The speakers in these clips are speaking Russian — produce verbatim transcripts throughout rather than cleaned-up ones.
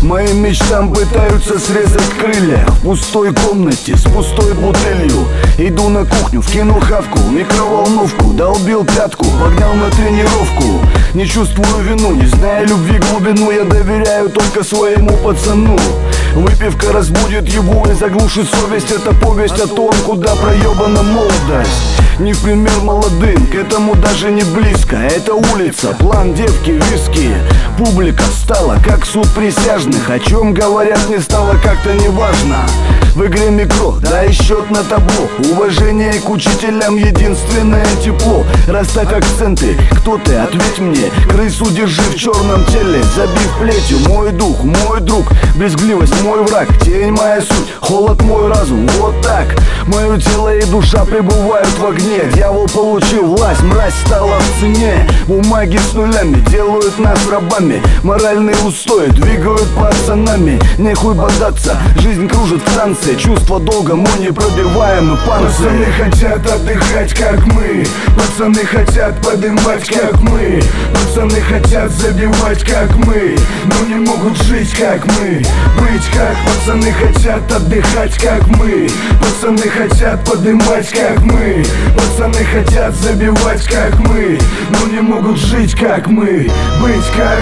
Моим мечтам пытаются срезать крылья. В пустой комнате с пустой бутылью иду на кухню, вкинул хавку, микроволновку, долбил пятку, погнал на тренировку. Не чувствую вину, не зная любви глубину, я доверяю только своему пацану. Выпивка разбудит его и заглушит совесть. Это повесть о том, куда проебана молодость. Не в пример молодым, к этому даже не близко. Это улица, план девки, виски. Публика стала как суд присяжных. О чем говорят, не стало как-то неважно. В игре микро, дай счет на табло. Уважение к учителям, единственное тепло. Расставь акценты, кто ты, ответь мне. Крысу держи в черном теле, забив плетью. Мой дух, мой друг, брезгливость мой враг. Тень моя суть, холод мой разум, вот так. Мое тело и душа пребывают в огне. Дьявол получил власть, мразь стала в цене. Бумаги с нулями делают нас рабами. Моральные устои двигают пацанами. Нехуй бодаться, жизнь кружит в танце. Чувство долга, мой непробиваемый панцирь. Пацаны хотят отдыхать, как мы. Пацаны хотят подымать, как мы. Пацаны хотят забивать, как мы. Но не могут жить, как мы. Быть, как пацаны хотят отдыхать, как мы. Пацаны хотят подымать, как мы. Пацаны хотят забивать, как мы. Но не могут жить, как мы. Быть, как...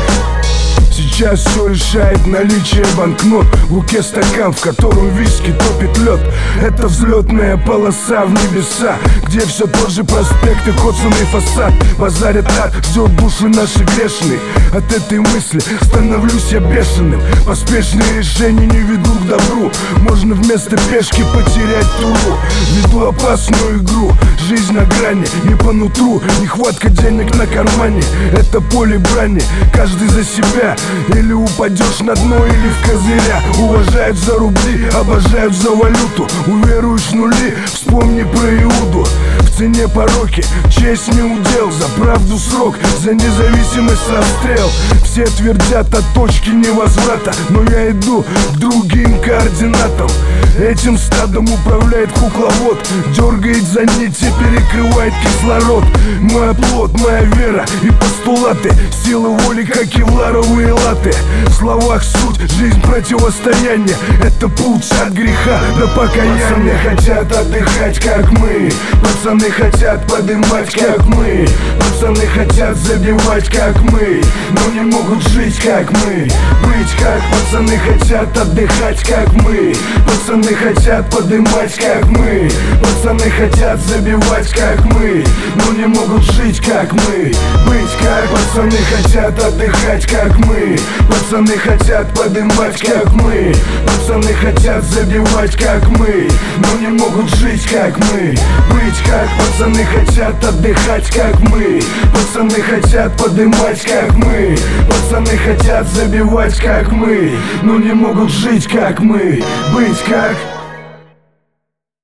Сейчас все решает наличие банкнот. В руке стакан, в котором виски топит лед. Это взлетная полоса в небеса, где все тот же проспект и коцанный фасад. Базарят ад, ждет души наши грешные. От этой мысли становлюсь я бешеным. Поспешные решения не ведут к добру. Можно вместо пешки потерять туру. Веду опасную игру, жизнь на грани. Не по нутру, нехватка денег на кармане. Это поле брани, каждый за себя. Или упадешь на дно, или в козыря. Уважают за рубли, обожают за валюту. Уверуешь в нули, вспомни про Иуду. В цене пороки, честь не удел. За правду срок, за независимость расстрел. Все твердят о точке невозврата, но я иду к другим координатам. Этим стадом управляет кукловод. Дергает за нити, перекрывает кислород. Мой оплот, моя вера и постулаты. Силы воли, как кевларовые латы. В словах суть, жизнь противостояние. Это путь от греха до покаяния. Пацаны хотят отдыхать, как мы. Пацаны хотят подымать, как мы. Пацаны хотят забивать, как мы. Но не могут жить, как мы. Быть, как пацаны хотят отдыхать, как мы. Пацаны хотят подымать, как мы. Пацаны хотят забивать, как мы. Но не могут жить, как мы. Быть, как пацаны хотят отдыхать, как мы. Пацаны хотят подымать, как мы. Пацаны хотят забивать, как мы. Но не могут жить, как мы. Быть, как пацаны хотят отдыхать, как мы. Пацаны хотят подымать, как мы. Пацаны хотят забивать, как мы. Но не могут жить, как мы. Быть, как...